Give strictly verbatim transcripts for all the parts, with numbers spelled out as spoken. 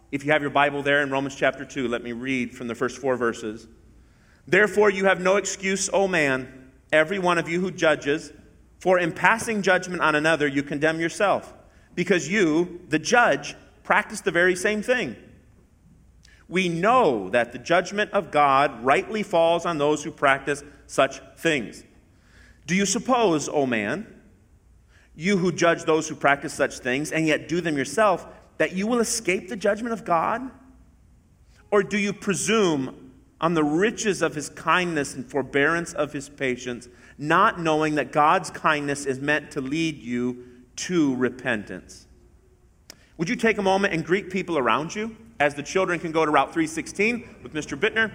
If you have your Bible there in Romans chapter two, let me read from the first four verses. Therefore you have no excuse, O man, every one of you who judges, for in passing judgment on another you condemn yourself, because you, the judge, practice the very same thing. We know that the judgment of God rightly falls on those who practice such things. Do you suppose, O man, you who judge those who practice such things, and yet do them yourself, that you will escape the judgment of God? Or do you presume on the riches of his kindness and forbearance of his patience, not knowing that God's kindness is meant to lead you to repentance? Would you take a moment and greet people around you as the children can go to Route three sixteen with Mister Bittner?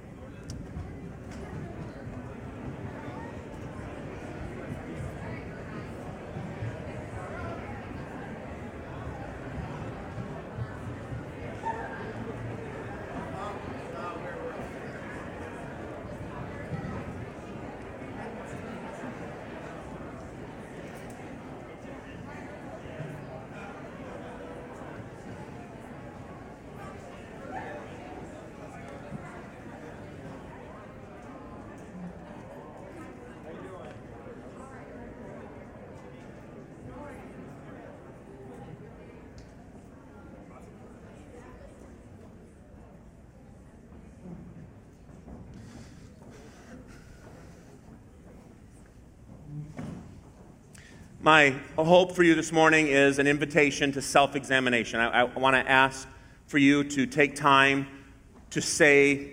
My hope for you this morning is an invitation to self-examination. I, I want to ask for you to take time to say,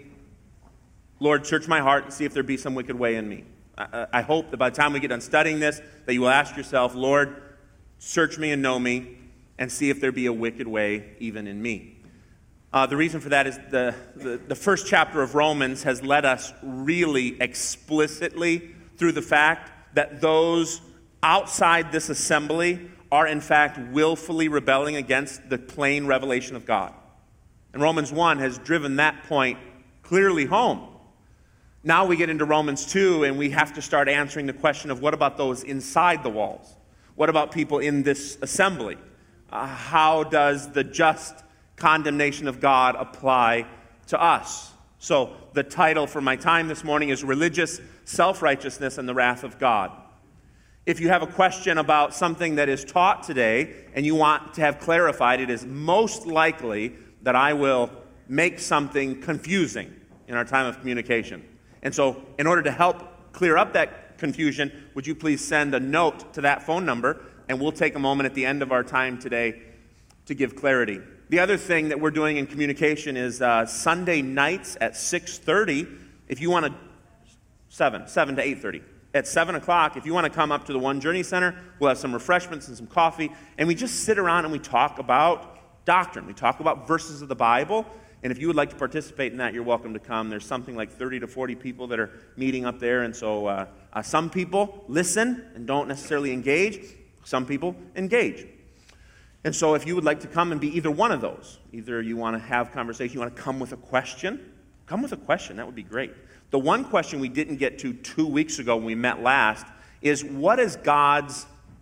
Lord, search my heart and see if there be some wicked way in me. I, I hope that by the time we get done studying this, that you will ask yourself, Lord, search me and know me, and see if there be a wicked way even in me. Uh, the reason for that is the, the, the first chapter of Romans has led us really explicitly through the fact that those outside this assembly are in fact willfully rebelling against the plain revelation of God. And Romans one has driven that point clearly home. Now we get into Romans two and we have to start answering the question of what about those inside the walls? What about people in this assembly? Uh, how does the just condemnation of God apply to us? So the title for my time this morning is Religious Self-Righteousness and the Wrath of God. If you have a question about something that is taught today and you want to have clarified, it is most likely that I will make something confusing in our time of communication. And so in order to help clear up that confusion, would you please send a note to that phone number, and we'll take a moment at the end of our time today to give clarity. The other thing that we're doing in communication is uh, Sunday nights at six thirty, if you want to, seven, seven to eight thirty. At seven o'clock, if you want to come up to the One Journey Center, we'll have some refreshments and some coffee, and we just sit around and we talk about doctrine. We talk about verses of the Bible, and if you would like to participate in that, you're welcome to come. There's something like thirty to forty people that are meeting up there, and so uh, uh, some people listen and don't necessarily engage. Some people engage. And so if you would like to come and be either one of those, either you want to have conversation, you want to come with a question, come with a question. That would be great. The one question we didn't get to two weeks ago when we met last is, what does God's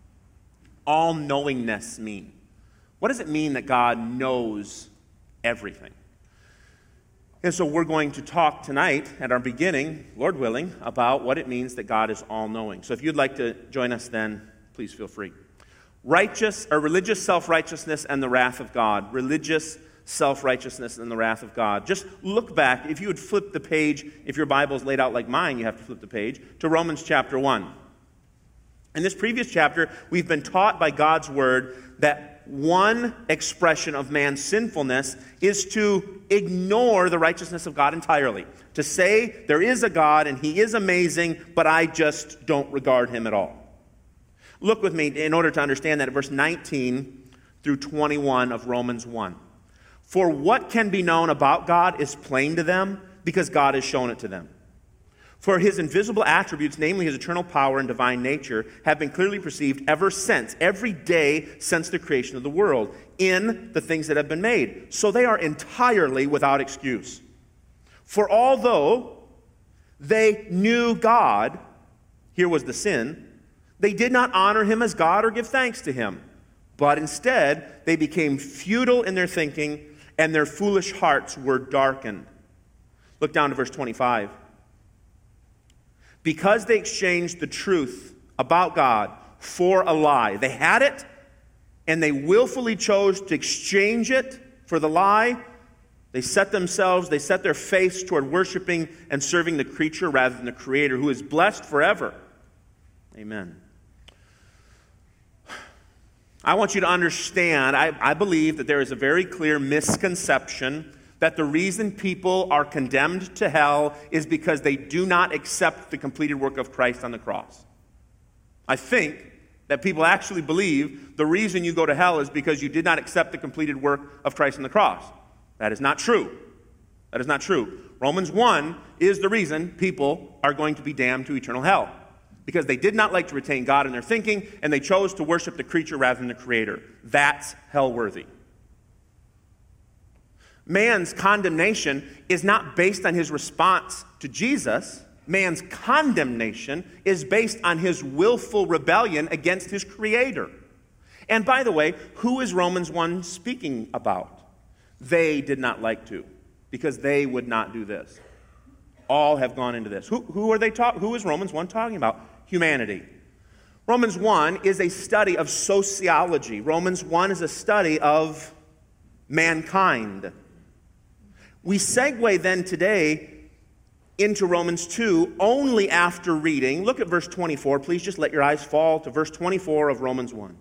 all-knowingness mean? What does it mean that God knows everything? And so we're going to talk tonight at our beginning, Lord willing, about what it means that God is all-knowing. So if you'd like to join us then, please feel free. Righteous or religious self-righteousness and the wrath of God. Religious self-righteousness and the wrath of God. Just look back. If you would flip the page, if your Bible is laid out like mine, you have to flip the page, to Romans chapter one. In this previous chapter, we've been taught by God's word that one expression of man's sinfulness is to ignore the righteousness of God entirely. To say there is a God and he is amazing, but I just don't regard him at all. Look with me in order to understand that at verse nineteen through twenty-one of Romans one. For what can be known about God is plain to them, because God has shown it to them. For his invisible attributes, namely his eternal power and divine nature, have been clearly perceived ever since, every day since the creation of the world, in the things that have been made. So they are entirely without excuse. For although they knew God, here was the sin, they did not honor him as God or give thanks to him. But instead, they became futile in their thinking, and their foolish hearts were darkened. Look down to verse twenty-five. Because they exchanged the truth about God for a lie. They had it, and they willfully chose to exchange it for the lie. They set themselves, they set their face toward worshiping and serving the creature rather than the Creator, who is blessed forever. Amen. I want you to understand, I, I believe that there is a very clear misconception that the reason people are condemned to hell is because they do not accept the completed work of Christ on the cross. I think that people actually believe the reason you go to hell is because you did not accept the completed work of Christ on the cross. That is not true. That is not true. Romans one is the reason people are going to be damned to eternal hell. Because they did not like to retain God in their thinking, and they chose to worship the creature rather than the Creator. That's hell-worthy. Man's condemnation is not based on his response to Jesus. Man's condemnation is based on his willful rebellion against his Creator. And by the way, who is Romans one speaking about? They did not like to, because they would not do this. All have gone into this. Who, who are they talk, Who is Romans one talking about? Humanity. Romans one is a study of sociology. Romans one is a study of mankind. We segue then today into Romans two only after reading. Look at verse twenty-four. Please just let your eyes fall to verse twenty-four of Romans one.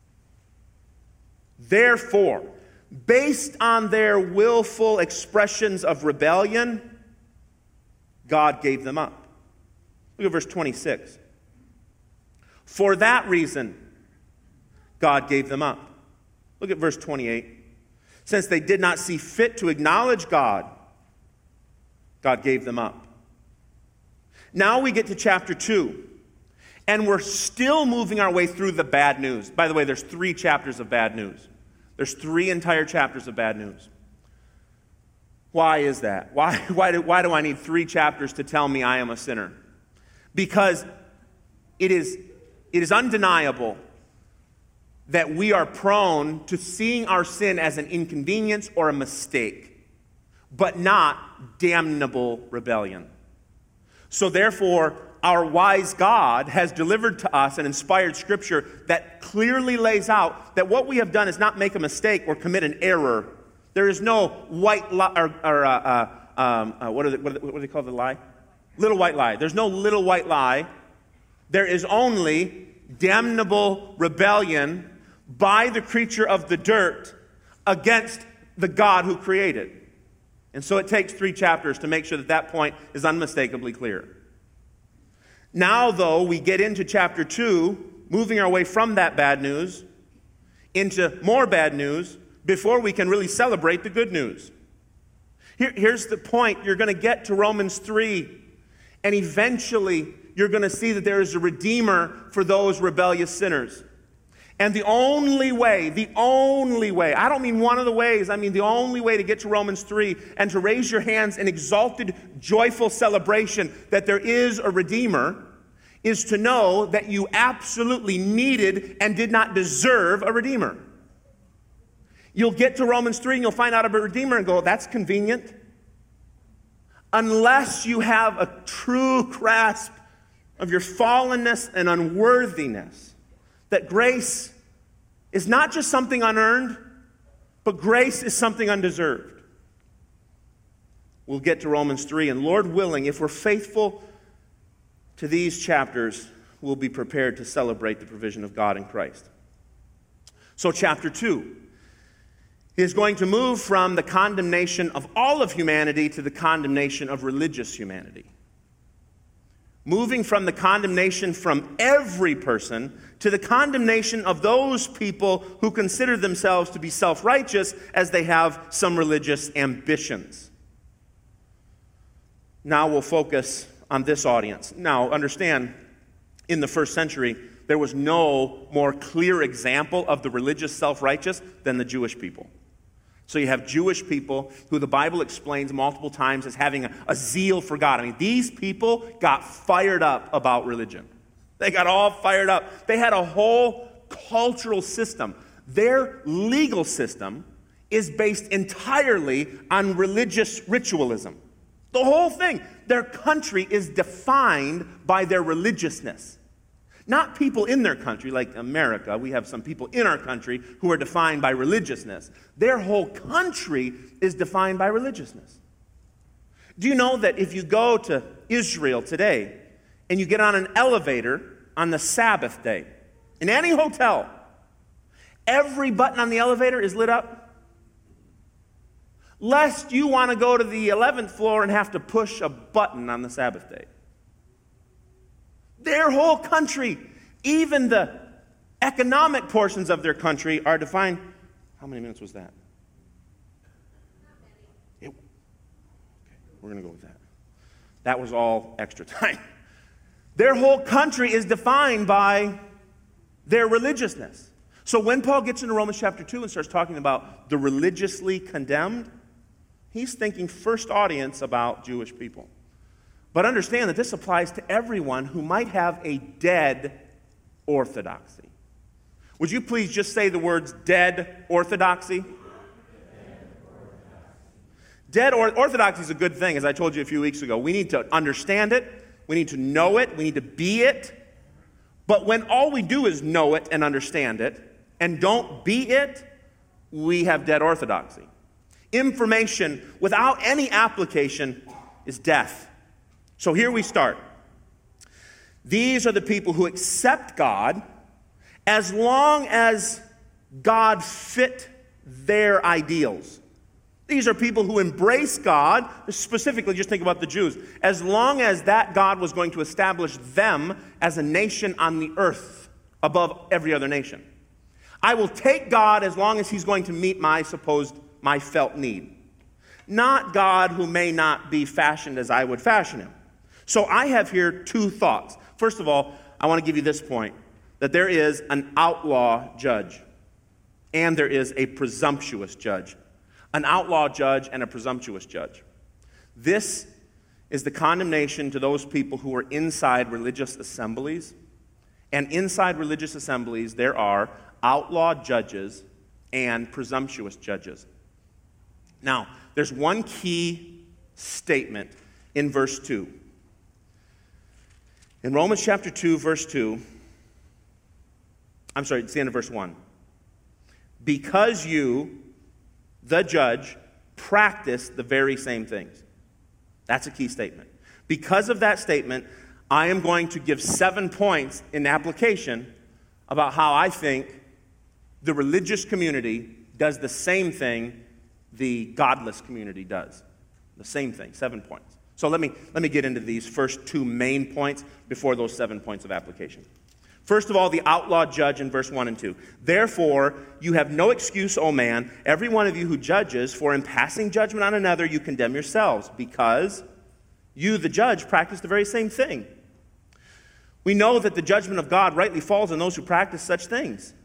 Therefore, based on their willful expressions of rebellion, God gave them up. Look at verse twenty-six. For that reason, God gave them up. Look at verse twenty-eight. Since they did not see fit to acknowledge God, God gave them up. Now we get to chapter two, and we're still moving our way through the bad news. By the way, there's three chapters of bad news. There's three entire chapters of bad news. Why is that? Why, why, do, why do I need three chapters to tell me I am a sinner? Because it is, it is undeniable that we are prone to seeing our sin as an inconvenience or a mistake, but not damnable rebellion. So therefore, our wise God has delivered to us an inspired scripture that clearly lays out that what we have done is not make a mistake or commit an error. There is no white lie, or, or uh, uh, um, uh, what, are they, what, are they, what do they call the lie? Little white lie. There's no little white lie. There is only damnable rebellion by the creature of the dirt against the God who created. And so it takes three chapters to make sure that that point is unmistakably clear. Now, though, we get into chapter two, moving our way from that bad news into more bad news before we can really celebrate the good news. Here, here's the point. You're going to get to Romans three, and eventually you're going to see that there is a redeemer for those rebellious sinners. And the only way, the only way, I don't mean one of the ways, I mean the only way to get to Romans three and to raise your hands in exalted, joyful celebration that there is a Redeemer is to know that you absolutely needed and did not deserve a Redeemer. You'll get to Romans three and you'll find out about a Redeemer and go, that's convenient. Unless you have a true grasp of your fallenness and unworthiness, that grace is not just something unearned, but grace is something undeserved. We'll get to Romans three, and Lord willing, if we're faithful to these chapters, we'll be prepared to celebrate the provision of God in Christ. So chapter two is going to move from the condemnation of all of humanity to the condemnation of religious humanity. Moving from the condemnation from every person to the condemnation of those people who consider themselves to be self-righteous as they have some religious ambitions. Now we'll focus on this audience. Now, understand, in the first century, there was no more clear example of the religious self-righteous than the Jewish people. So you have Jewish people who the Bible explains multiple times as having a, a zeal for God. I mean, these people got fired up about religion. They got all fired up. They had a whole cultural system. Their legal system is based entirely on religious ritualism. The whole thing. Their country is defined by their religiousness. Not people in their country, like America. We have some people in our country who are defined by religiousness. Their whole country is defined by religiousness. Do you know that if you go to Israel today and you get on an elevator on the Sabbath day, in any hotel, every button on the elevator is lit up? Lest you want to go to the eleventh floor and have to push a button on the Sabbath day. Their whole country, even the economic portions of their country, are defined. How many minutes was that? It, okay, we're going to go with that. That was all extra time. Their whole country is defined by their religiousness. So when Paul gets into Romans chapter two and starts talking about the religiously condemned, he's thinking first audience about Jewish people. But understand that this applies to everyone who might have a dead orthodoxy. Would you please just say the words dead orthodoxy? Dead or- orthodoxy is a good thing, as I told you a few weeks ago. We need to understand it. We need to know it. We need to be it. But when all we do is know it and understand it and don't be it, we have dead orthodoxy. Information without any application is death. So here we start. These are the people who accept God as long as God fit their ideals. These are people who embrace God, specifically just think about the Jews, as long as that God was going to establish them as a nation on the earth above every other nation. I will take God as long as he's going to meet my supposed, my felt need. Not God who may not be fashioned as I would fashion him. So I have here two thoughts. First of all, I want to give you this point, that there is an outlaw judge and there is a presumptuous judge. An outlaw judge and a presumptuous judge. This is the condemnation to those people who are inside religious assemblies. And inside religious assemblies, there are outlaw judges and presumptuous judges. Now, there's one key statement in verse two. In Romans chapter two, verse two, I'm sorry, it's the end of verse one. Because you, the judge, practice the very same things. That's a key statement. Because of that statement, I am going to give seven points in application about how I think the religious community does the same thing the godless community does. The same thing, seven points. So let me, let me get into these first two main points before those seven points of application. First of all, the outlaw judge in verse one and two. Therefore, you have no excuse, O man, every one of you who judges, for in passing judgment on another you condemn yourselves, because you, the judge, practice the very same thing. We know that the judgment of God rightly falls on those who practice such things.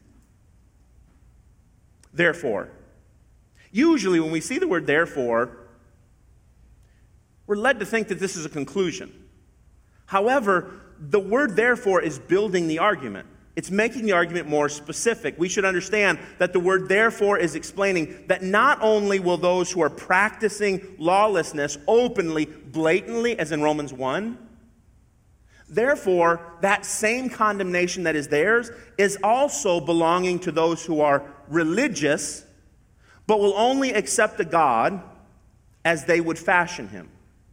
Therefore. Usually when we see the word therefore, we're led to think that this is a conclusion. However, the word therefore is building the argument. It's making the argument more specific. We should understand that the word therefore is explaining that not only will those who are practicing lawlessness openly, blatantly, as in Romans one, therefore, that same condemnation that is theirs is also belonging to those who are religious, but will only accept a God as they would fashion him.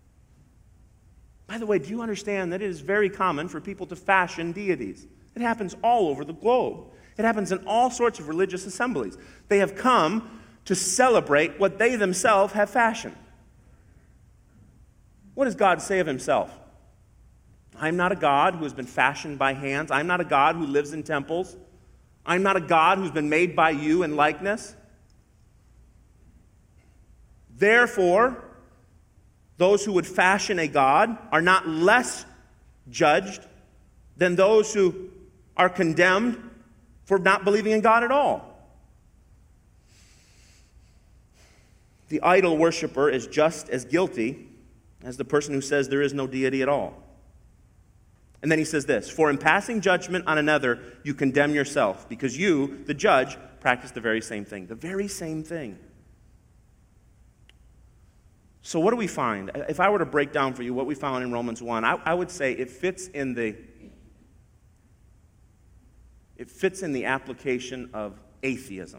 By the way, do you understand that it is very common for people to fashion deities? It happens all over the globe. It happens in all sorts of religious assemblies. They have come to celebrate what they themselves have fashioned. What does God say of himself? I'm not a God who has been fashioned by hands. I'm not a God who lives in temples. I'm not a God who's been made by you in likeness. Therefore, those who would fashion a God are not less judged than those who are condemned for not believing in God at all. The idol worshiper is just as guilty as the person who says there is no deity at all. And then he says this, for in passing judgment on another, you condemn yourself, because you, the judge, practice the very same thing. The very same thing. So what do we find? If I were to break down for you what we found in Romans one, I, I would say it fits in the it fits in the application of atheism.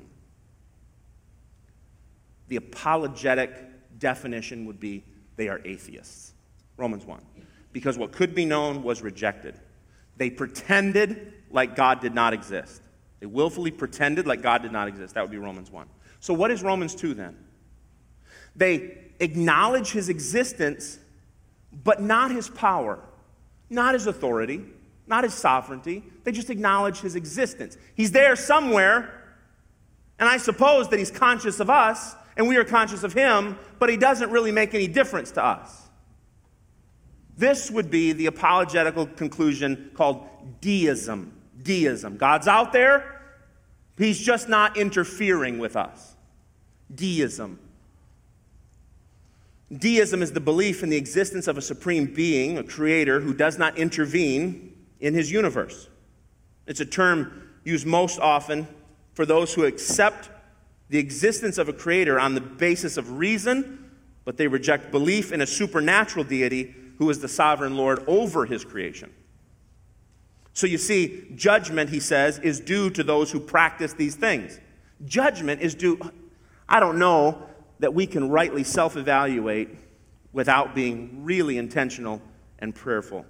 The apologetic definition would be they are atheists. Romans one. Because what could be known was rejected. They pretended like God did not exist. They willfully pretended like God did not exist. That would be Romans one. So what is Romans two then? They acknowledge his existence, but not his power, not his authority, not his sovereignty. They just acknowledge his existence. He's there somewhere, and I suppose that he's conscious of us, and we are conscious of him, but he doesn't really make any difference to us. This would be the apologetical conclusion called deism. Deism. God's out there, he's just not interfering with us. Deism. Deism is the belief in the existence of a supreme being, a creator, who does not intervene in his universe. It's a term used most often for those who accept the existence of a creator on the basis of reason, but they reject belief in a supernatural deity who is the sovereign Lord over his creation. So you see, judgment, he says, is due to those who practice these things. Judgment is due, I don't know that we can rightly self-evaluate without being really intentional and prayerful.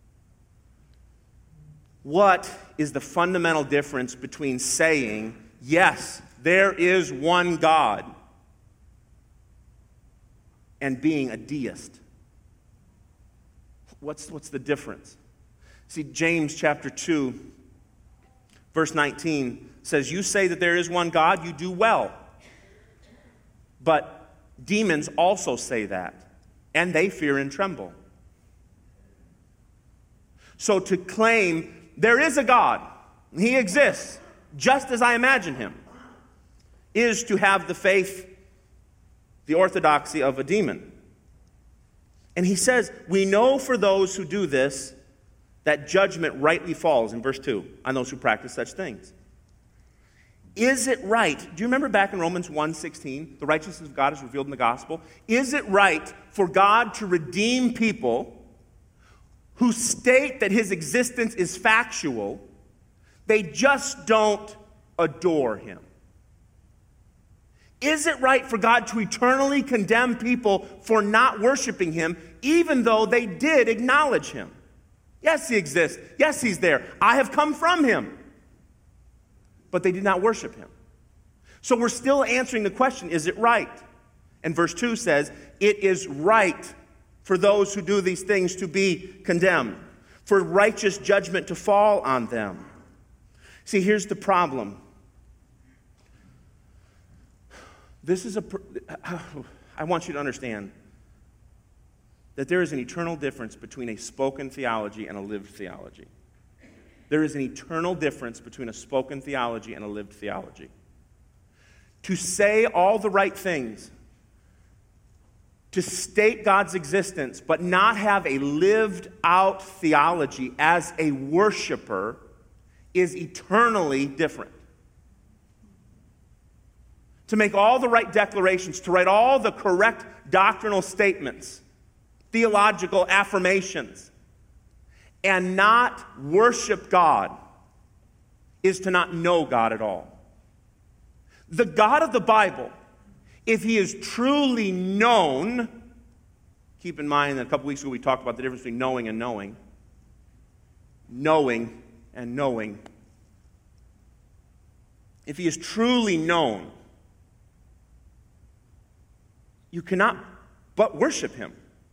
What is the fundamental difference between saying, yes, there is one God, and being a deist? What's, what's the difference? See, James chapter two, verse nineteen says, you say that there is one God, you do well. But demons also say that, and they fear and tremble. So to claim there is a God, he exists, just as I imagine him, is to have the faith, the orthodoxy of a demon. And he says, we know for those who do this, that judgment rightly falls, in verse two, on those who practice such things. Is it right? Do you remember back in Romans one sixteen, the righteousness of God is revealed in the gospel? Is it right for God to redeem people who state that his existence is factual, they just don't adore him? Is it right for God to eternally condemn people for not worshiping him, even though they did acknowledge him? Yes, he exists. Yes, he's there. I have come from him. But they did not worship him. So we're still answering the question, is it right? And verse two says, it is right for those who do these things to be condemned, for righteous judgment to fall on them. See, here's the problem. This is a, I want you to understand that there is an eternal difference between a spoken theology and a lived theology. There is an eternal difference between a spoken theology and a lived theology. To say all the right things, to state God's existence, but not have a lived out theology as a worshiper is eternally different. To make all the right declarations, to write all the correct doctrinal statements, theological affirmations, and not worship God is to not know God at all. The God of the Bible, if he is truly known, keep in mind that a couple weeks ago we talked about the difference between knowing and knowing. Knowing and knowing. If he is truly known, you cannot but worship him.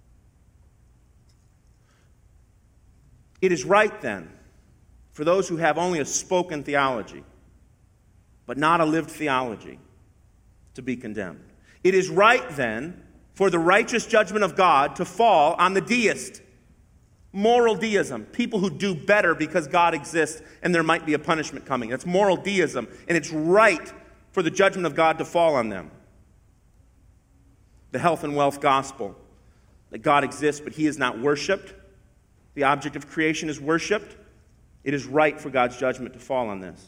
It is right then for those who have only a spoken theology, but not a lived theology, to be condemned. It is right then for the righteous judgment of God to fall on the deist. Moral deism, people who do better because God exists and there might be a punishment coming. That's moral deism, and it's right for the judgment of God to fall on them. The health and wealth gospel, that God exists but he is not worshipped. The object of creation is worshipped. It is right for God's judgment to fall on this.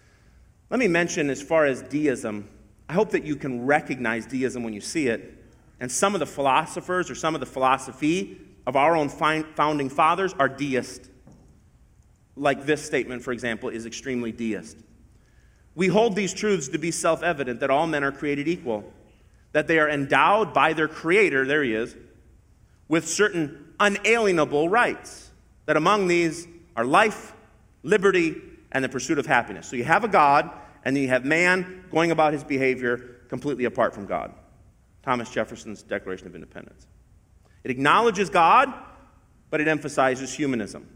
Let me mention, as far as deism, I hope that you can recognize deism when you see it. and some of the philosophers or some of the philosophy of our own founding fathers are deist. Like this statement, for example, is extremely deist. We hold these truths to be self-evident, that all men are created equal, that they are endowed by their Creator, there he is, with certain unalienable rights, that among these are life, liberty, and the pursuit of happiness. So you have a God, and then you have man going about his behavior completely apart from God. Thomas Jefferson's Declaration of Independence. It acknowledges God, but it emphasizes humanism.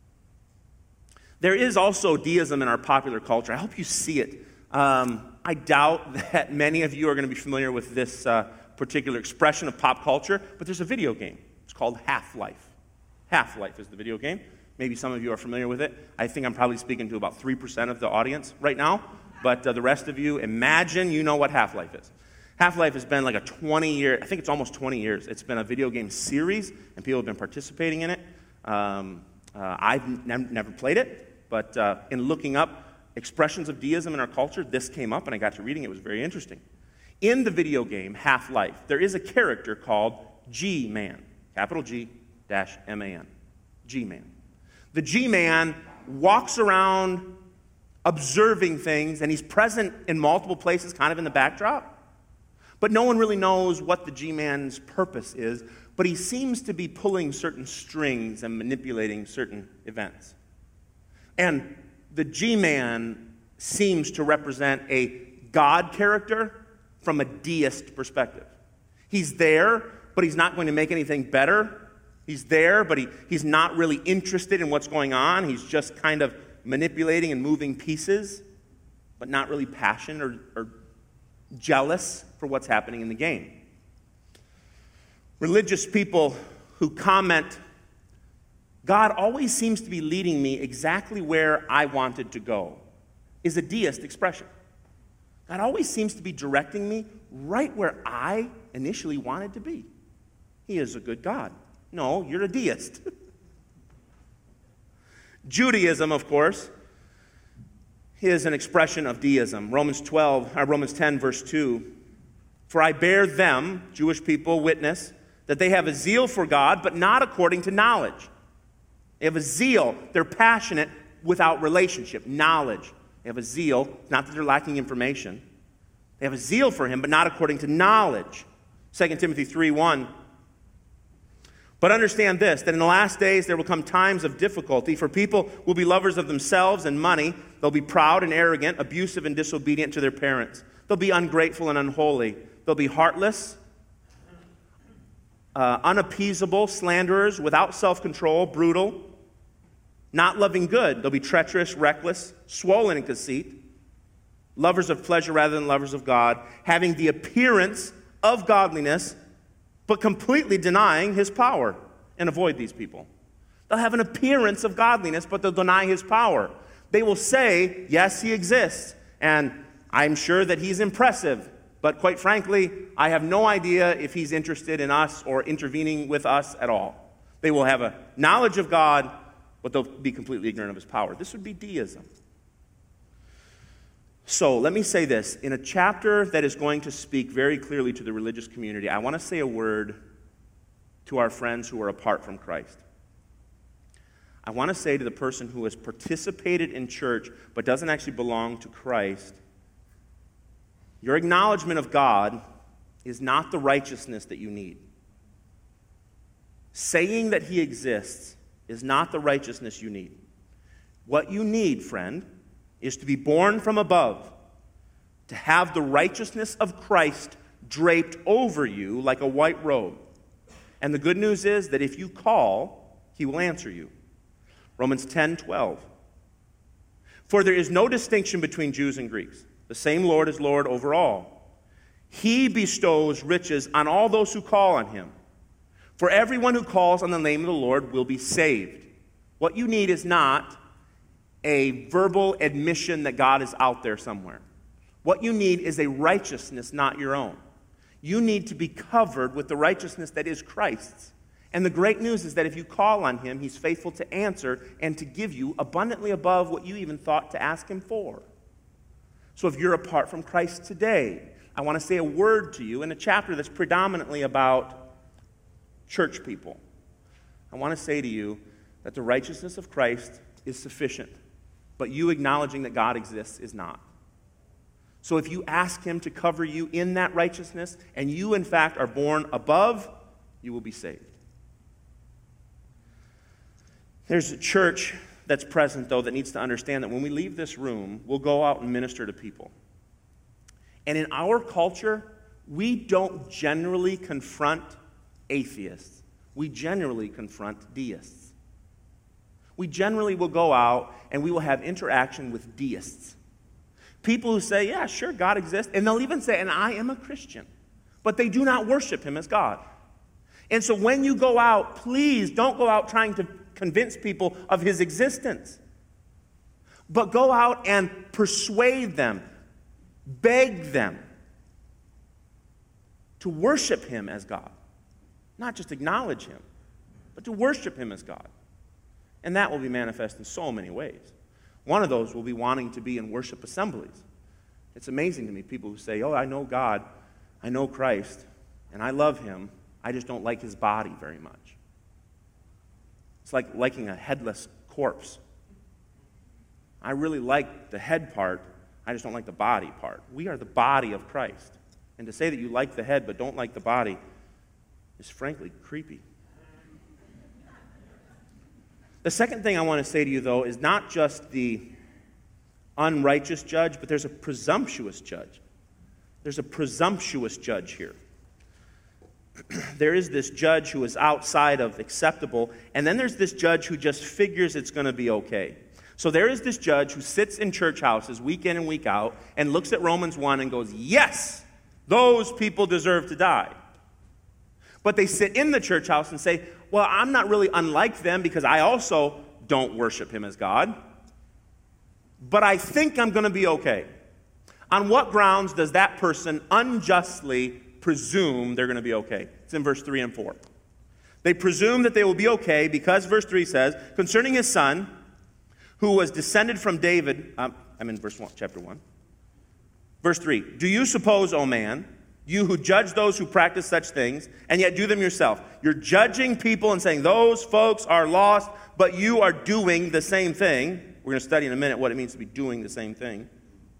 There is also deism in our popular culture. I hope you see it. Um, I doubt that many of you are going to be familiar with this uh, particular expression of pop culture, but there's a video game. It's called Half-Life. Half-Life is the video game. Maybe some of you are familiar with it. I think I'm probably speaking to about three percent of the audience right now, but uh, the rest of you, imagine you know what Half-Life is. Half-Life has been like a twenty-year, I think it's almost twenty years. It's been a video game series, and people have been participating in it. Um, uh, I've ne- never played it. But uh, in looking up expressions of deism in our culture, this came up, and I got to reading it. It was very interesting. In the video game Half-Life, there is a character called G-Man, capital G dash M A N, G-Man. The G-Man walks around observing things, and he's present in multiple places, kind of in the backdrop. But no one really knows what the G-Man's purpose is, but he seems to be pulling certain strings and manipulating certain events. And the G-Man seems to represent a God character from a deist perspective. He's there, but he's not going to make anything better. He's there, but he, he's not really interested in what's going on. He's just kind of manipulating and moving pieces, but not really passionate or, or jealous for what's happening in the game. Religious people who comment, God always seems to be leading me exactly where I wanted to go, is a deist expression. God always seems to be directing me right where I initially wanted to be. He is a good God. No, you're a deist. Judaism, of course, is an expression of deism. Romans twelve, or Romans ten, verse two. For I bear them, Jewish people, witness that they have a zeal for God, but not according to knowledge. They have a zeal. They're passionate without relationship, knowledge. They have a zeal, not that they're lacking information. They have a zeal for him, but not according to knowledge. Second Timothy three one. But understand this, that in the last days there will come times of difficulty, for people will be lovers of themselves and money. They'll be proud and arrogant, abusive and disobedient to their parents. They'll be ungrateful and unholy. They'll be heartless, uh, unappeasable, slanderers, without self-control, brutal, not loving good. They'll be treacherous, reckless, swollen in conceit, lovers of pleasure rather than lovers of God, having the appearance of godliness, but completely denying his power. And avoid these people. They'll have an appearance of godliness, but they'll deny his power. They will say, yes, he exists, and I'm sure that he's impressive, but quite frankly, I have no idea if he's interested in us or intervening with us at all. They will have a knowledge of God, but they'll be completely ignorant of his power. This would be deism. So let me say this. In a chapter that is going to speak very clearly to the religious community, I want to say a word to our friends who are apart from Christ. I want to say to the person who has participated in church but doesn't actually belong to Christ, your acknowledgement of God is not the righteousness that you need. Saying that he exists is not the righteousness you need. What you need, friend, is to be born from above, to have the righteousness of Christ draped over you like a white robe. And the good news is that if you call, he will answer you. Romans ten twelve. For there is no distinction between Jews and Greeks. The same Lord is Lord over all. He bestows riches on all those who call on him. For everyone who calls on the name of the Lord will be saved. What you need is not a verbal admission that God is out there somewhere. What you need is a righteousness not your own. You need to be covered with the righteousness that is Christ's. And the great news is that if you call on him, he's faithful to answer and to give you abundantly above what you even thought to ask him for. So if you're apart from Christ today, I want to say a word to you in a chapter that's predominantly about church people. I want to say to you that the righteousness of Christ is sufficient, but you acknowledging that God exists is not. So if you ask him to cover you in that righteousness, and you in fact are born above, you will be saved. There's a church that's present, though, that needs to understand that when we leave this room, we'll go out and minister to people. And in our culture, we don't generally confront atheists. We generally confront deists. We generally will go out and we will have interaction with deists. People who say, yeah, sure, God exists. And they'll even say, and I am a Christian. But they do not worship him as God. And so when you go out, please don't go out trying to convince people of his existence. But go out and persuade them, beg them to worship him as God. Not just acknowledge him, but to worship him as God. And that will be manifest in so many ways. One of those will be wanting to be in worship assemblies. It's amazing to me, people who say, oh, I know God, I know Christ, and I love him, I just don't like his body very much. It's like liking a headless corpse. I really like the head part, I just don't like the body part. We are the body of Christ. And to say that you like the head but don't like the body is frankly creepy. The second thing I want to say to you, though, is not just the unrighteous judge, but there's a presumptuous judge. There's a presumptuous judge here. There is this judge who is outside of acceptable, and then there's this judge who just figures it's going to be okay. So there is this judge who sits in church houses week in and week out and looks at Romans one and goes, yes, those people deserve to die. But they sit in the church house and say, well, I'm not really unlike them because I also don't worship him as God. But I think I'm going to be okay. On what grounds does that person unjustly presume they're going to be okay? It's in verse three and four. They presume that they will be okay because verse three says, concerning his son, who was descended from David, um, I'm in verse one, chapter one. Verse three, do you suppose, O man, you who judge those who practice such things, and yet do them yourself. You're judging people and saying, those folks are lost, but you are doing the same thing. We're going to study in a minute what it means to be doing the same thing.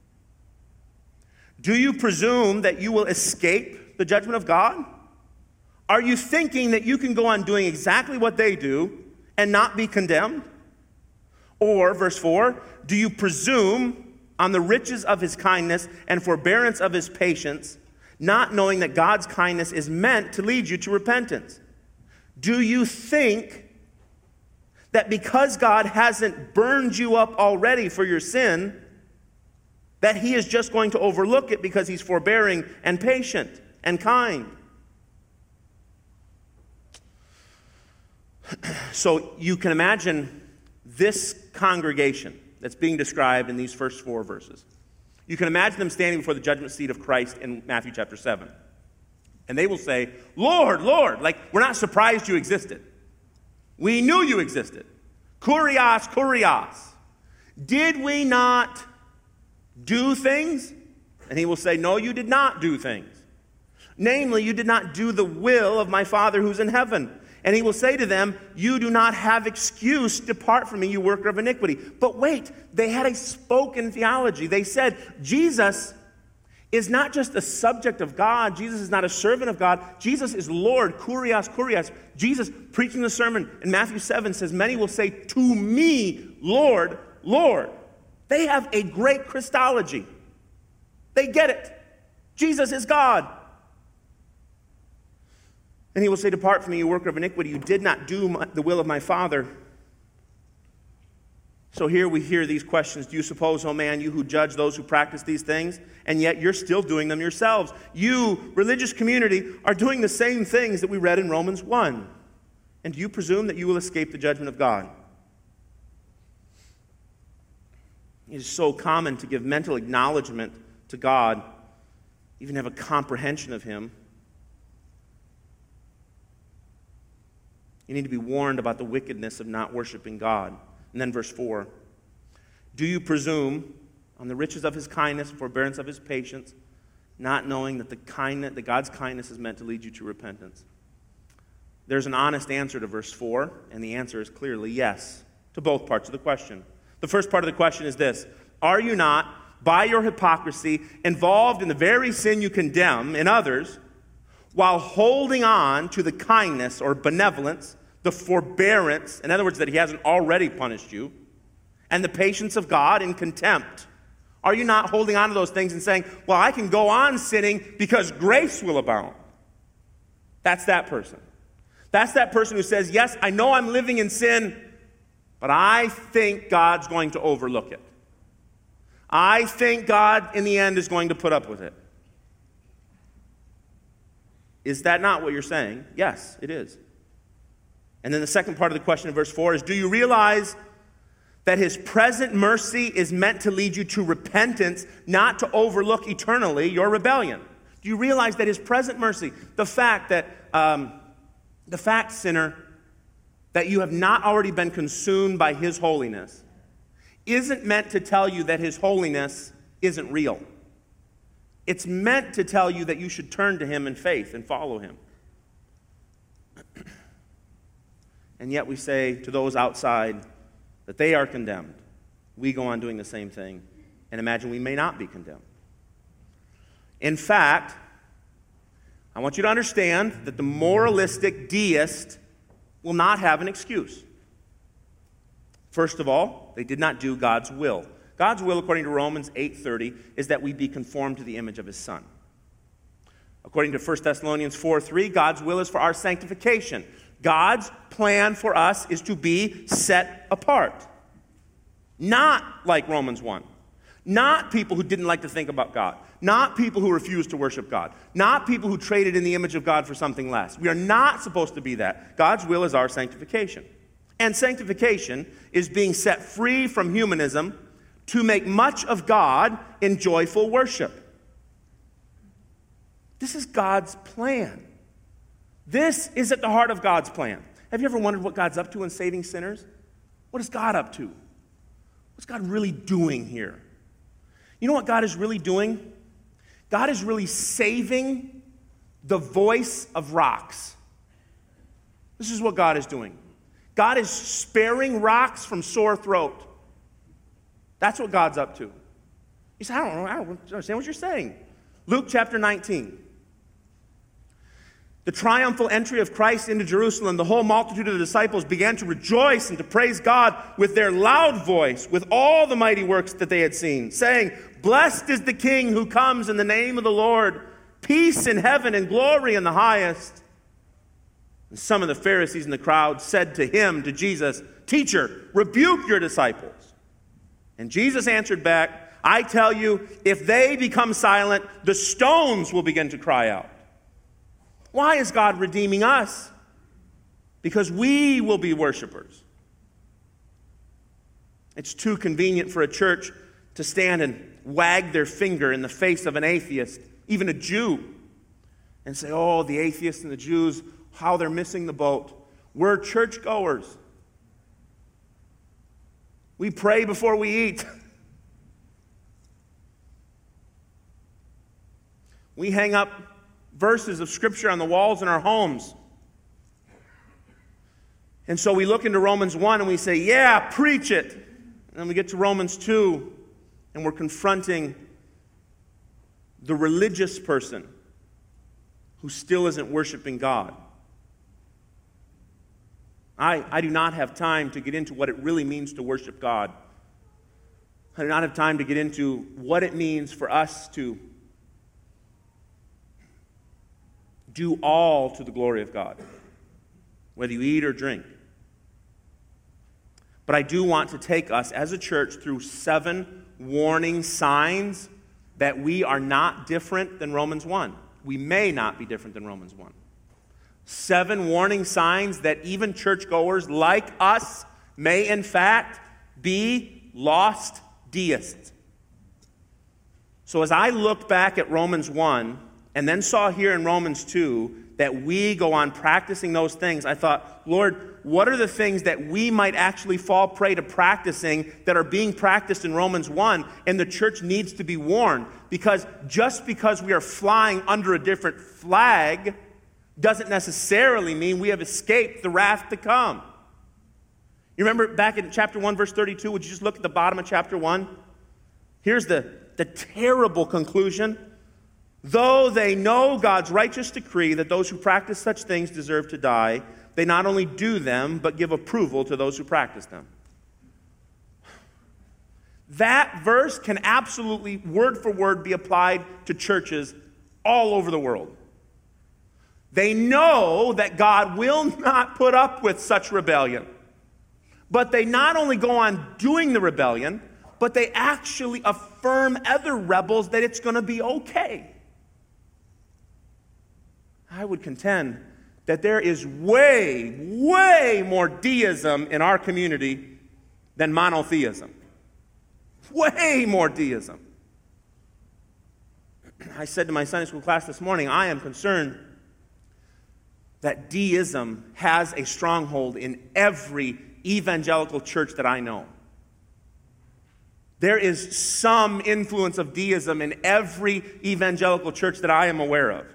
Do you presume that you will escape the judgment of God? Are you thinking that you can go on doing exactly what they do and not be condemned? Or, verse four, do you presume on the riches of his kindness and forbearance of his patience, not knowing that God's kindness is meant to lead you to repentance? Do you think that because God hasn't burned you up already for your sin, that he is just going to overlook it because he's forbearing and patient and kind? So you can imagine this congregation that's being described in these first four verses. You can imagine them standing before the judgment seat of Christ in Matthew chapter seven. And they will say, Lord, Lord, like, we're not surprised you existed. We knew you existed. Kurios, kurios. Did we not do things? And he will say, no, you did not do things. Namely, you did not do the will of my Father who's in heaven. And he will say to them, you do not have excuse. Depart from me, you worker of iniquity. But wait, they had a spoken theology. They said, Jesus is not just a subject of God. Jesus is not a servant of God. Jesus is Lord, kurios, kurios. Jesus, preaching the sermon in Matthew seven, says, many will say to me, Lord, Lord. They have a great Christology. They get it. Jesus is God. And he will say, depart from me, you worker of iniquity. You did not do my, the will of my Father. So here we hear these questions. Do you suppose, O man, you who judge those who practice these things, and yet you're still doing them yourselves? You, religious community, are doing the same things that we read in Romans one. And do you presume that you will escape the judgment of God? It is so common to give mental acknowledgement to God, even have a comprehension of him. You need to be warned about the wickedness of not worshiping God. And then verse four, do you presume on the riches of his kindness, forbearance of his patience, not knowing that the kindness, that God's kindness is meant to lead you to repentance. There's an honest answer to verse four, and the answer is clearly yes to both parts of the question. The first part of the question is this: are you not, by your hypocrisy, involved in the very sin you condemn in others, while holding on to the kindness or benevolence, the forbearance, in other words, that he hasn't already punished you, and the patience of God in contempt? Are you not holding on to those things and saying, well, I can go on sinning because grace will abound? That's that person. That's that person who says, yes, I know I'm living in sin, but I think God's going to overlook it. I think God, in the end, is going to put up with it. Is that not what you're saying? Yes, it is. And then the second part of the question in verse four is, do you realize that his present mercy is meant to lead you to repentance, not to overlook eternally your rebellion? Do you realize that his present mercy, the fact that, um, the fact, sinner, that you have not already been consumed by his holiness, isn't meant to tell you that his holiness isn't real. It's meant to tell you that you should turn to him in faith and follow him. And yet we say to those outside that they are condemned. We go on doing the same thing and imagine we may not be condemned. In fact, I want you to understand that the moralistic deist will not have an excuse. First of all, they did not do God's will. God's will, according to Romans eight thirty, is that we be conformed to the image of his Son. According to First Thessalonians four three, God's will is for our sanctification. God's plan for us is to be set apart. Not like Romans one. Not people who didn't like to think about God. Not people who refused to worship God. Not people who traded in the image of God for something less. We are not supposed to be that. God's will is our sanctification. And sanctification is being set free from humanism to make much of God in joyful worship. This is God's plan. This is at the heart of God's plan. Have you ever wondered what God's up to in saving sinners? What is God up to? What's God really doing here? You know what God is really doing? God is really saving the voice of rocks. This is what God is doing. God is sparing rocks from sore throat. That's what God's up to. You say, I don't know, I don't understand what you're saying. Luke chapter nineteen. The triumphal entry of Christ into Jerusalem, the whole multitude of the disciples began to rejoice and to praise God with their loud voice, with all the mighty works that they had seen, saying, blessed is the King who comes in the name of the Lord, peace in heaven and glory in the highest. And some of the Pharisees in the crowd said to him, to Jesus, teacher, rebuke your disciples. And Jesus answered back, I tell you, if they become silent, the stones will begin to cry out. Why is God redeeming us? Because we will be worshipers. It's too convenient for a church to stand and wag their finger in the face of an atheist, even a Jew, and say, oh, the atheists and the Jews, how they're missing the boat. We're churchgoers. We pray before we eat. We hang up verses of Scripture on the walls in our homes. And so we look into Romans one and we say, yeah, preach it. And then we get to Romans two and we're confronting the religious person who still isn't worshiping God. I, I do not have time to get into what it really means to worship God. I do not have time to get into what it means for us to do all to the glory of God, whether you eat or drink. But I do want to take us as a church through seven warning signs that we are not different than Romans one. We may not be different than Romans one. Seven warning signs that even churchgoers like us may in fact be lost deists. So as I looked back at Romans one and then saw here in Romans two that we go on practicing those things, I thought, Lord, what are the things that we might actually fall prey to practicing that are being practiced in Romans one, and the church needs to be warned? Because just because we are flying under a different flag doesn't necessarily mean we have escaped the wrath to come. You remember back in chapter one, verse thirty-two, would you just look at the bottom of chapter one? Here's the, the terrible conclusion. Though they know God's righteous decree that those who practice such things deserve to die, they not only do them, but give approval to those who practice them. That verse can absolutely, word for word, be applied to churches all over the world. They know that God will not put up with such rebellion. But they not only go on doing the rebellion, but they actually affirm other rebels that it's going to be okay. I would contend that there is way, way more deism in our community than monotheism. Way more deism. I said to my Sunday school class this morning, I am concerned that deism has a stronghold in every evangelical church that I know. There is some influence of deism in every evangelical church that I am aware of.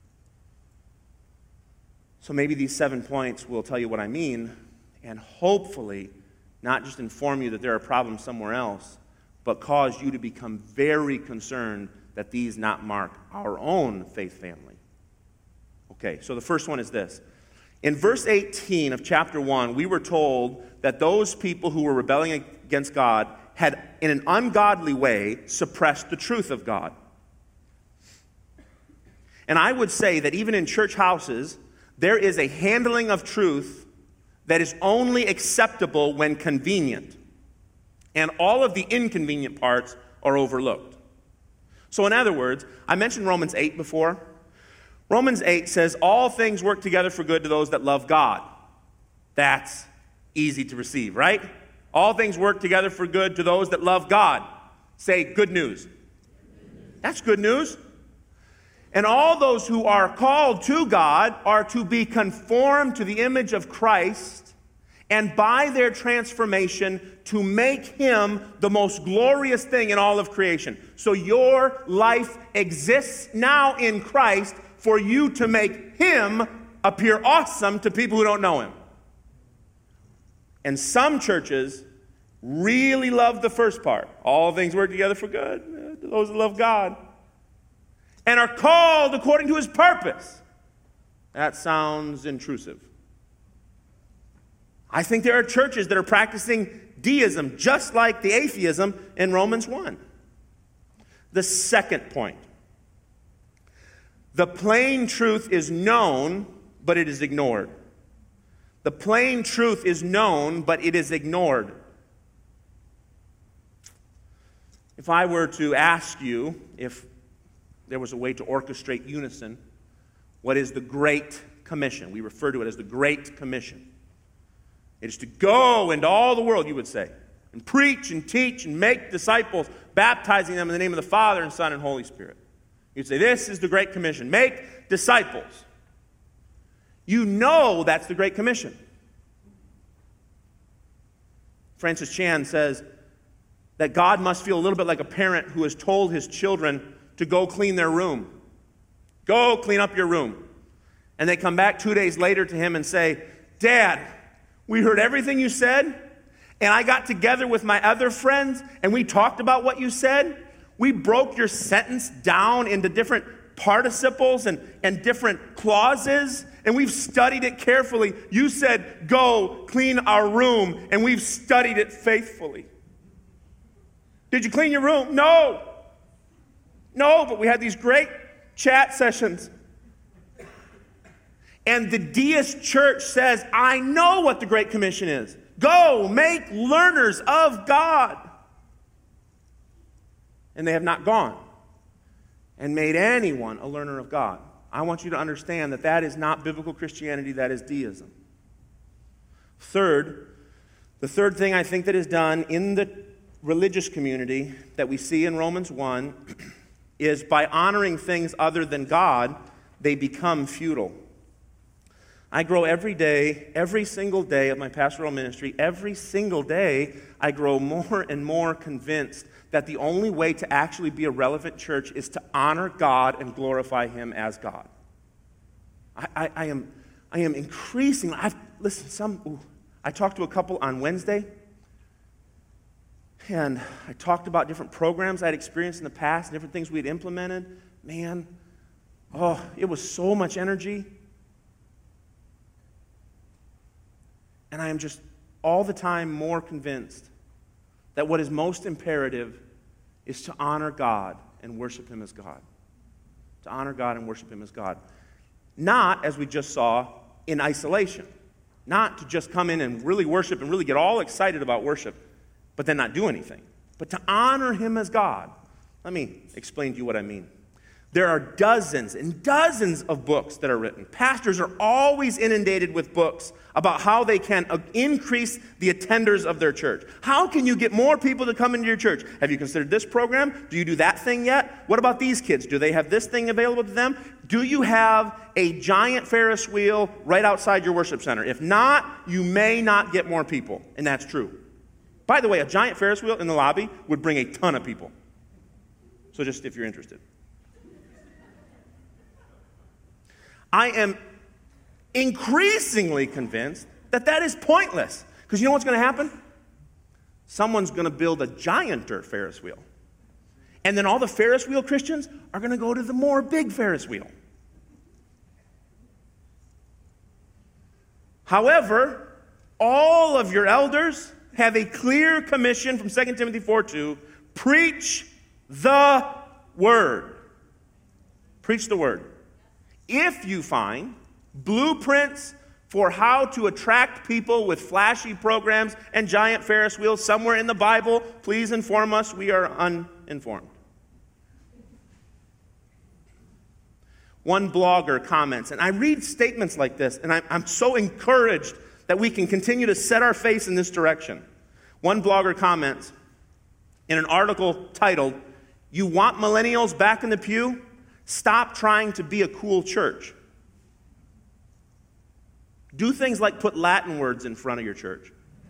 So maybe these seven points will tell you what I mean, and hopefully not just inform you that there are problems somewhere else, but cause you to become very concerned that these not mark our own faith family. Okay, so the first one is this. In verse eighteen of chapter one, we were told that those people who were rebelling against God had, in an ungodly way, suppressed the truth of God. And I would say that even in church houses, there is a handling of truth that is only acceptable when convenient. And all of the inconvenient parts are overlooked. So in other words, I mentioned Romans eight before. Romans eight says, all things work together for good to those that love God. That's easy to receive, right? All things work together for good to those that love God. Say, good news. That's good news. And all those who are called to God are to be conformed to the image of Christ, and by their transformation to make Him the most glorious thing in all of creation. So your life exists now in Christ for you to make Him appear awesome to people who don't know Him. And some churches really love the first part. All things work together for good to those that love God, and are called according to His purpose. That sounds intrusive. I think there are churches that are practicing deism just like the atheism in Romans one. The second point. The plain truth is known, but it is ignored. The plain truth is known, but it is ignored. If I were to ask you if there was a way to orchestrate unison, what is the Great Commission? We refer to it as the Great Commission. It is to go into all the world, you would say, and preach and teach and make disciples, baptizing them in the name of the Father and Son and Holy Spirit. You'd say, this is the Great Commission. Make disciples. You know that's the Great Commission. Francis Chan says that God must feel a little bit like a parent who has told his children to go clean their room. Go clean up your room. And they come back two days later to him and say, Dad, we heard everything you said, and I got together with my other friends, and we talked about what you said. We broke your sentence down into different participles and, and different clauses, and we've studied it carefully. You said, go clean our room, and we've studied it faithfully. Did you clean your room? No. No, but we had these great chat sessions. And the deist church says, I know what the Great Commission is. Go, make learners of God. And they have not gone and made anyone a learner of God. I want you to understand that that is not biblical Christianity, that is deism. Third, the third thing I think that is done in the religious community that we see in Romans one is by honoring things other than God, they become futile. I grow every day, every single day of my pastoral ministry, every single day, I grow more and more convinced that the only way to actually be a relevant church is to honor God and glorify Him as God. I, I, I am, I am increasing. I've listen. Some ooh, I talked to a couple on Wednesday, and I talked about different programs I'd experienced in the past, different things we had implemented. Man, oh, it was so much energy. And I am just all the time more convinced that what is most imperative is to honor God and worship Him as God. To honor God and worship Him as God. Not, as we just saw, in isolation. Not to just come in and really worship and really get all excited about worship, but then not do anything. But to honor Him as God. Let me explain to you what I mean. There are dozens and dozens of books that are written. Pastors are always inundated with books about how they can increase the attenders of their church. How can you get more people to come into your church? Have you considered this program? Do you do that thing yet? What about these kids? Do they have this thing available to them? Do you have a giant Ferris wheel right outside your worship center? If not, you may not get more people, and that's true. By the way, a giant Ferris wheel in the lobby would bring a ton of people. So just if you're interested. I am increasingly convinced that that is pointless. Because you know what's going to happen? Someone's going to build a gianter Ferris wheel. And then all the Ferris wheel Christians are going to go to the more big Ferris wheel. However, all of your elders have a clear commission from Second Timothy four two. Preach the word. Preach the word. If you find blueprints for how to attract people with flashy programs and giant Ferris wheels somewhere in the Bible, please inform us. We are uninformed. One blogger comments, and I read statements like this, and I'm, I'm so encouraged that we can continue to set our face in this direction. One blogger comments in an article titled, "You want millennials back in the pew? Stop trying to be a cool church. Do things like put Latin words in front of your church."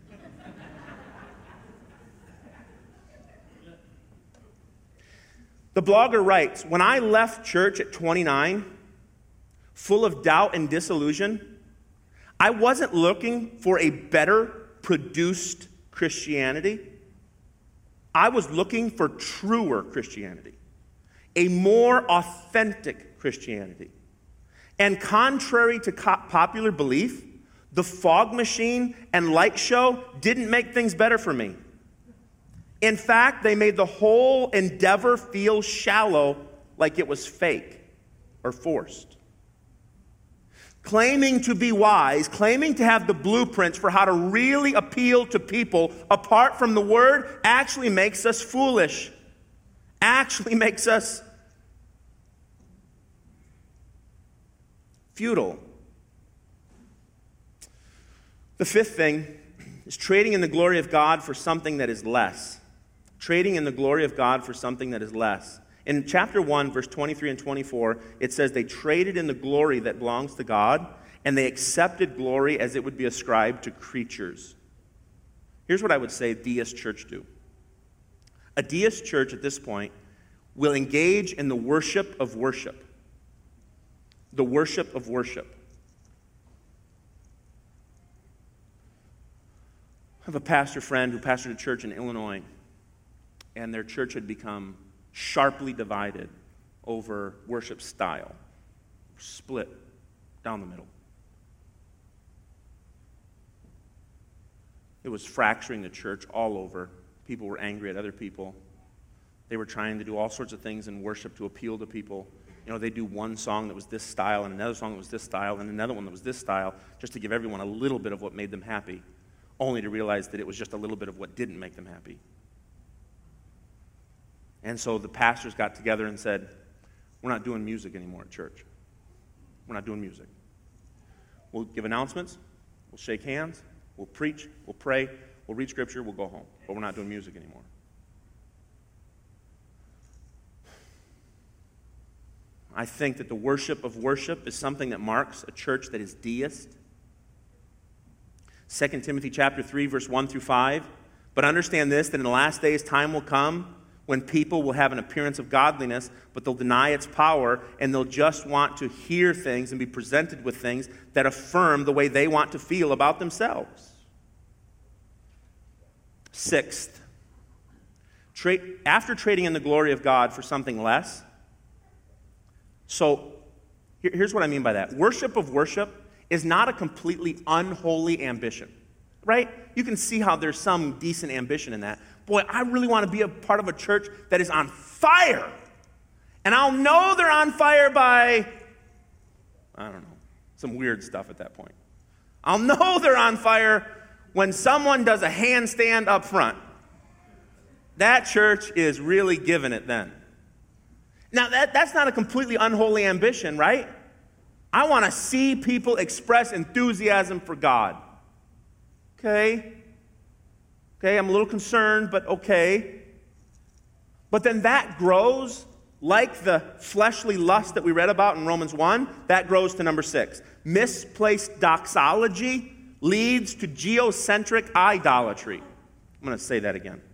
The blogger writes, "When I left church at twenty-nine, full of doubt and disillusion, I wasn't looking for a better produced Christianity. I was looking for truer Christianity. A more authentic Christianity. And contrary to co- popular belief, the fog machine and light show didn't make things better for me. In fact, they made the whole endeavor feel shallow, like it was fake or forced. Claiming to be wise, claiming to have the blueprints for how to really appeal to people apart from the Word actually makes us foolish. Actually makes us futile." The fifth thing is trading in the glory of God for something that is less. Trading in the glory of God for something that is less. In chapter one, verse twenty-three and twenty-four, it says they traded in the glory that belongs to God, and they accepted glory as it would be ascribed to creatures. Here's what I would say deist church do. A deist church at this point will engage in the worship of worship. The worship of worship. I have a pastor friend who pastored a church in Illinois, and their church had become sharply divided over worship style, split down the middle. It was fracturing the church all over. People were angry at other people. They were trying to do all sorts of things in worship to appeal to people. You know, they do one song that was this style, and another song that was this style, and another one that was this style, just to give everyone a little bit of what made them happy, only to realize that it was just a little bit of what didn't make them happy. And so the pastors got together and said, "We're not doing music anymore at church. We're not doing music. We'll give announcements, we'll shake hands, we'll preach, we'll pray, we'll read scripture, we'll go home, but we're not doing music anymore." I I think that the worship of worship is something that marks a church that is deist. Second Timothy chapter three, verse one through five. But understand this, that in the last days time will come when people will have an appearance of godliness, but they'll deny its power, and they'll just want to hear things and be presented with things that affirm the way they want to feel about themselves. Sixth, tra- after trading in the glory of God for something less, so here, here's what I mean by that. Worship of worship is not a completely unholy ambition, right? You can see how there's some decent ambition in that. Boy, I really want to be a part of a church that is on fire. And I'll know they're on fire by, I don't know, some weird stuff at that point. I'll know they're on fire when someone does a handstand up front. That church is really giving it then. Now, that, that's not a completely unholy ambition, right? I want to see people express enthusiasm for God. Okay? Okay, I'm a little concerned, but okay. But then that grows, like the fleshly lust that we read about in Romans one, that grows to number six. Misplaced doxology leads to geocentric idolatry. I'm going to say that again.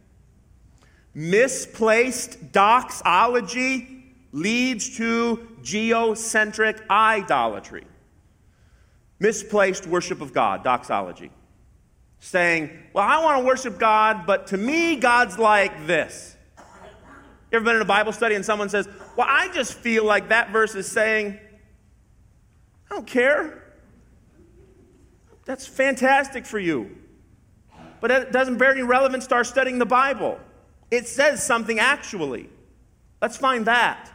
Misplaced doxology leads to geocentric idolatry. Misplaced worship of God, doxology. Saying, well, I want to worship God, but to me, God's like this. You ever been in a Bible study and someone says, well, I just feel like that verse is saying, I don't care. That's fantastic for you. But it doesn't bear any relevance to our studying the Bible. It says something actually. Let's find that.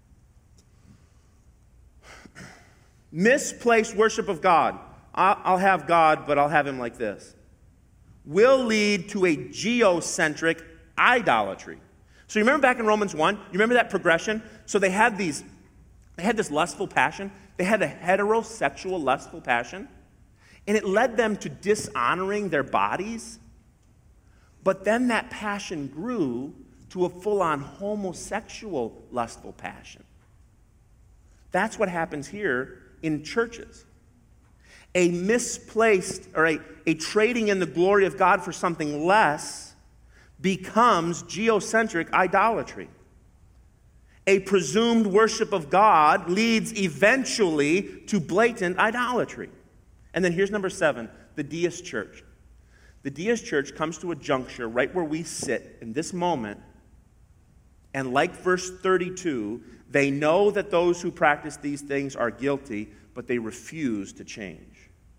Misplaced worship of God. I'll have God, but I'll have him like this. Will lead to a geocentric idolatry. So you remember back in Romans one, you remember that progression? So they had these, they had this lustful passion. They had a heterosexual lustful passion. And it led them to dishonoring their bodies. But then that passion grew to a full-on homosexual lustful passion. That's what happens here in churches. A misplaced, or a, a trading in the glory of God for something less becomes geocentric idolatry. A presumed worship of God leads eventually to blatant idolatry. And then here's number seven, the deist church. The deist church comes to a juncture right where we sit in this moment, and like verse thirty-two, they know that those who practice these things are guilty, but they refuse to change.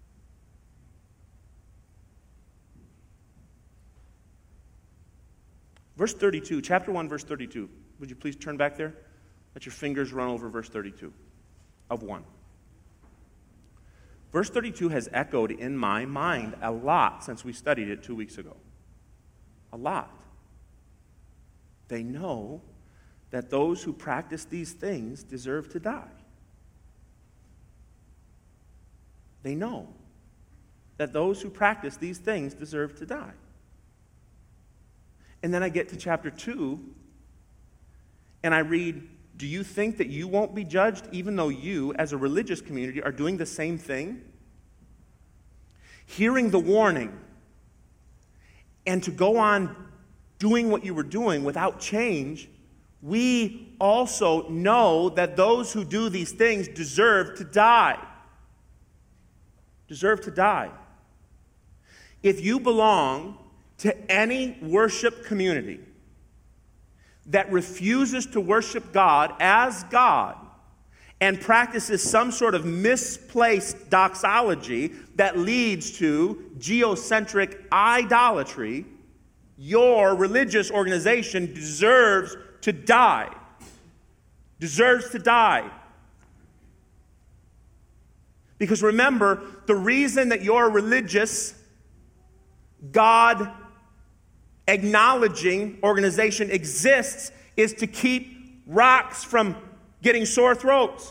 Verse thirty-two, chapter one, verse thirty-two. Would you please turn back there? Let your fingers run over verse thirty-two of one. Verse thirty-two has echoed in my mind a lot since we studied it two weeks ago. A lot. They know that those who practice these things deserve to die. They know that those who practice these things deserve to die. And then I get to chapter two, and I read, do you think that you won't be judged even though you, as a religious community, are doing the same thing? Hearing the warning, and to go on doing what you were doing without change, we also know that those who do these things deserve to die. Deserve to die. If you belong to any worship community that refuses to worship God as God and practices some sort of misplaced doxology that leads to geocentric idolatry, your religious organization deserves to die. Deserves to die. Because remember, the reason that your religious, God acknowledging organization exists is to keep rocks from getting sore throats.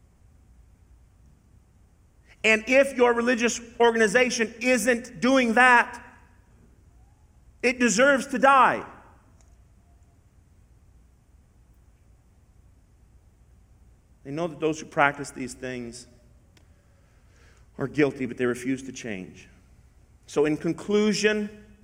And if your religious organization isn't doing that, it deserves to die. They know that those who practice these things are guilty, but they refuse to change. So in conclusion,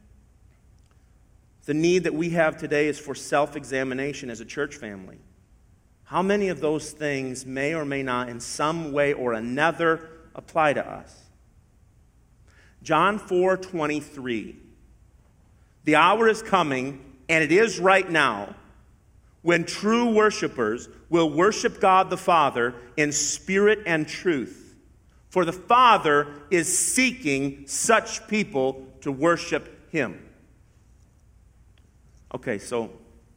the need that we have today is for self-examination as a church family. How many of those things may or may not in some way or another apply to us? John four twenty-three. The hour is coming, and it is right now, when true worshipers will worship God the Father in spirit and truth. For the Father is seeking such people to worship Him. Okay, so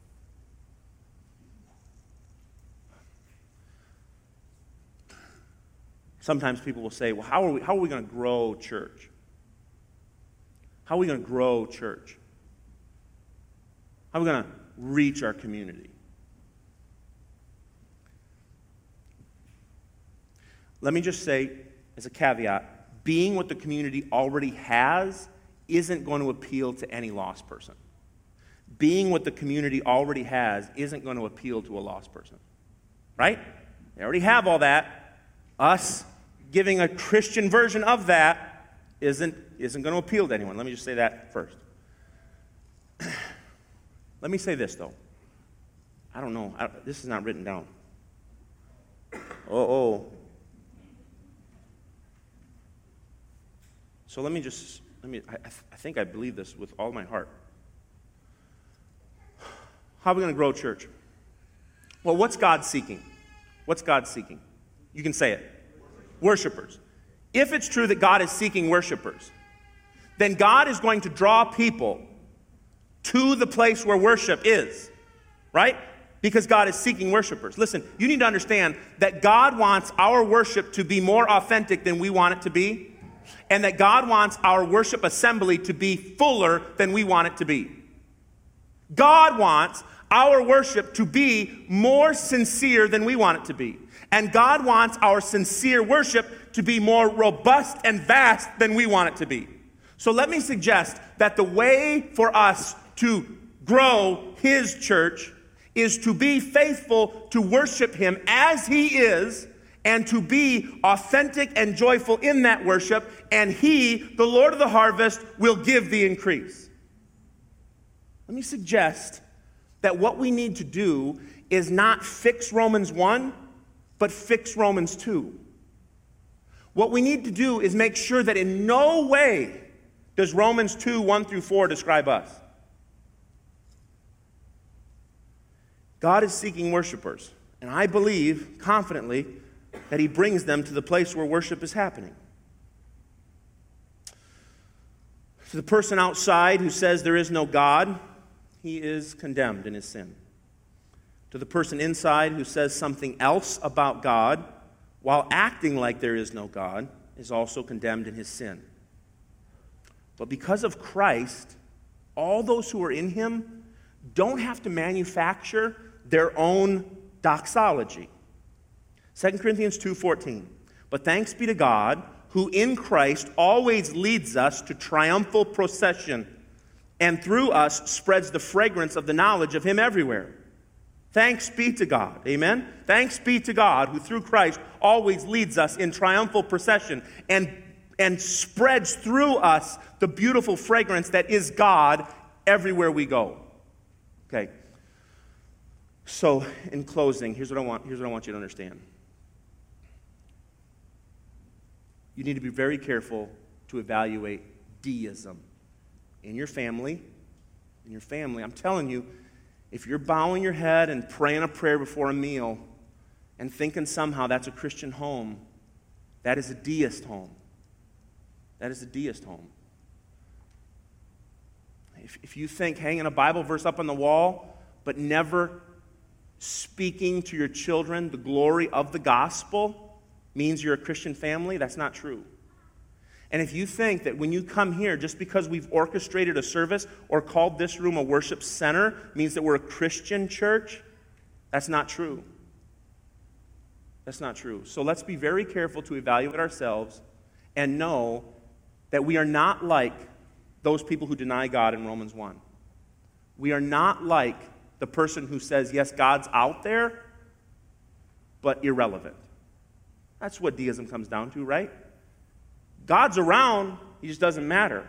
sometimes people will say, well, how are we, how are we going to grow church? How are we going to grow church? How are we going to reach our community? Let me just say, as a caveat, being what the community already has isn't going to appeal to any lost person. Being what the community already has isn't going to appeal to a lost person. Right? They already have all that. Us giving a Christian version of that isn't, isn't going to appeal to anyone. Let me just say that first. Let me say this, though. I don't know. I, this is not written down. Oh, oh. So let me just, let me. I, I think I believe this with all my heart. How are we going to grow church? Well, what's God seeking? What's God seeking? You can say it. Worshipers. If it's true that God is seeking worshipers, then God is going to draw people to the place where worship is, right? Because God is seeking worshipers. Listen, you need to understand that God wants our worship to be more authentic than we want it to be, and that God wants our worship assembly to be fuller than we want it to be. God wants our worship to be more sincere than we want it to be. And God wants our sincere worship to be more robust and vast than we want it to be. So let me suggest that the way for us to grow His church is to be faithful to worship Him as He is, and to be authentic and joyful in that worship, and He, the Lord of the harvest, will give the increase. Let me suggest that what we need to do is not fix Romans one, but fix Romans two. What we need to do is make sure that in no way does Romans two, one through four describe us. God is seeking worshipers, and I believe confidently that He brings them to the place where worship is happening. To the person outside who says there is no God, he is condemned in his sin. To the person inside who says something else about God while acting like there is no God is also condemned in his sin. But because of Christ, all those who are in Him don't have to manufacture their own doxology. Second Corinthians two fourteen. But thanks be to God, who in Christ always leads us to triumphal procession, and through us spreads the fragrance of the knowledge of Him everywhere. Thanks be to God. Amen? Thanks be to God, who through Christ always leads us in triumphal procession and, and spreads through us the beautiful fragrance that is God everywhere we go. Okay. So, in closing, here's what I want, here's what I want you to understand. You need to be very careful to evaluate deism in your family. In your family, I'm telling you, if you're bowing your head and praying a prayer before a meal and thinking somehow that's a Christian home, that is a deist home. That is a deist home. If, if you think hanging a Bible verse up on the wall, but never speaking to your children the glory of the gospel means you're a Christian family, that's not true. And if you think that when you come here, just because we've orchestrated a service or called this room a worship center means that we're a Christian church, that's not true. That's not true. So let's be very careful to evaluate ourselves and know that we are not like those people who deny God in Romans one. We are not like the person who says, yes, God's out there, but irrelevant. That's what deism comes down to, right? God's around, he just doesn't matter.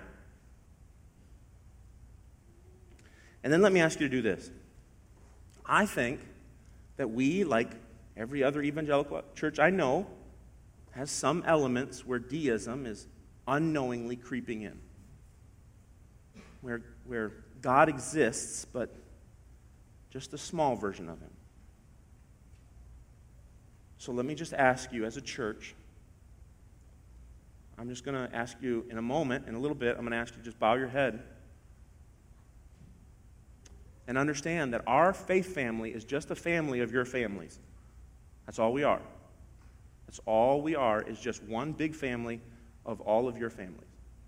And then let me ask you to do this. I think that we, like every other evangelical church I know, has some elements where deism is unknowingly creeping in. Where, where God exists, but just a small version of him. So let me just ask you as a church, I'm just going to ask you in a moment, in a little bit, I'm going to ask you to just bow your head and understand that our faith family is just a family of your families. That's all we are. That's all we are, is just one big family of all of your families.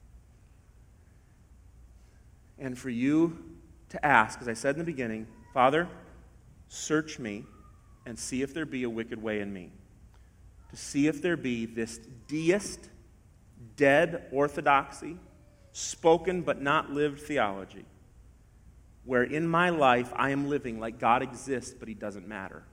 And for you to ask, as I said in the beginning, Father, search me and see if there be a wicked way in me. To see if there be this deist, dead orthodoxy, spoken but not lived theology, where in my life I am living like God exists but he doesn't matter.